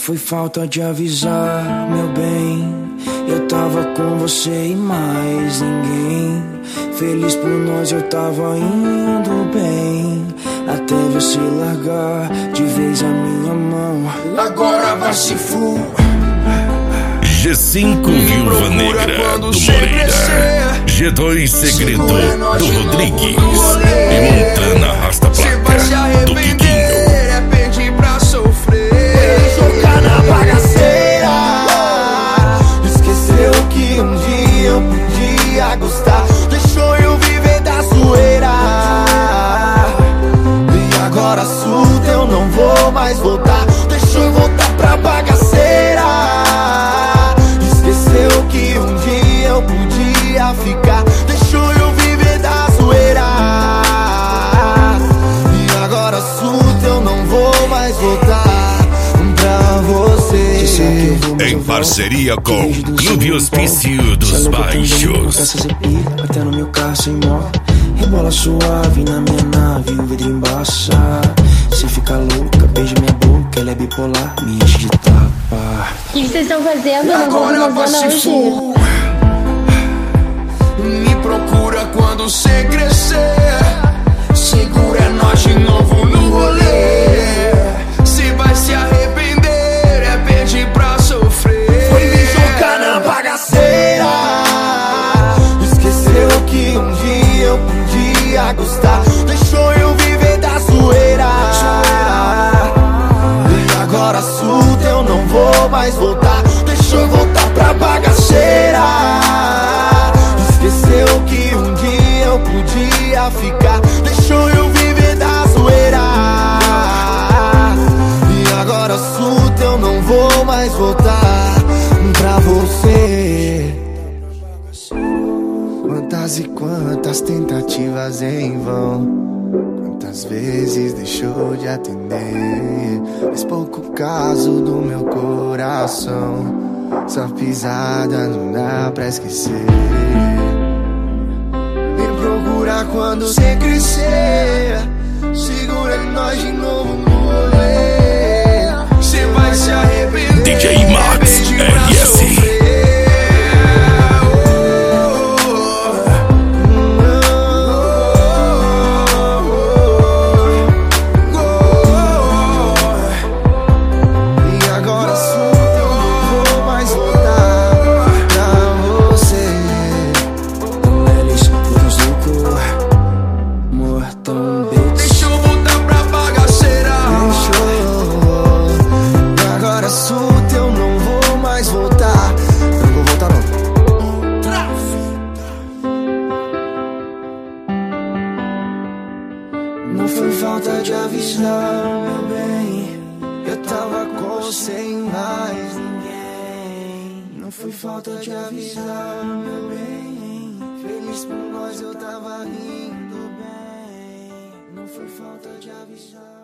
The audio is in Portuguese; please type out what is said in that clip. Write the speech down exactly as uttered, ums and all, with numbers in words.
foi falta de avisar, meu bem. Eu tava com você e mais ninguém. Feliz por nós, eu tava indo bem, até você largar de vez a minha mão. Agora vai se fu. G cinco Viúva Negra do Moreira, G dois Segredo do Rodrigues e Montana Arrasta Placa do Piquinho. É pedir pra sofrer, jogar na bagaceira. Esqueceu que um dia eu podia gostar, deixou eu viver da zoeira. E agora surta, eu não vou mais voltar, deixou eu voltar pra bagaceira. Esqueceu que um dia eu podia ficar, deixou eu viver da zoeira. E agora surta, eu não vou mais voltar pra você. Em parceria com Clube Hospício dos Baixos. Até no meu carro sem moto, rebola suave na minha nave, o vidro embaça. Se fica louca, beija minha boca, ela é bipolar, me enche de tapa. O que vocês estão fazendo? Não vou na zona hoje. Me procura quando cê crescer, segura nós de novo no rolê. Cê vai se arrepender, é pedir pra sofrer. Foi me jogar na bagaceira. Esqueceu que um dia eu podia gostar, deixou eu viver da zoeira. E agora surta, eu não vou mais voltar, deixou eu voltar pra bagaceira. Esqueceu que um dia eu podia ficar, deixou eu viver da zoeira. E agora surta, eu não vou mais voltar pra você. Quantas e quantas tentativas em vão, quantas vezes deixou de atender, mas pouco caso do meu coração. Só pisada não dá pra esquecer. Me procura quando cê crescer, segura nós de novo no rolê. Cê vai se arrepender, D J Max R S. Deixa eu voltar pra bagaceira. Deixou. Agora surta, eu não vou mais voltar. Não vou voltar não. Não foi falta de avisar, meu bem. Eu tava com você e mais ninguém. Não foi falta de avisar, meu bem. Feliz por nós, eu tava indo bem. Não foi falta de avisar.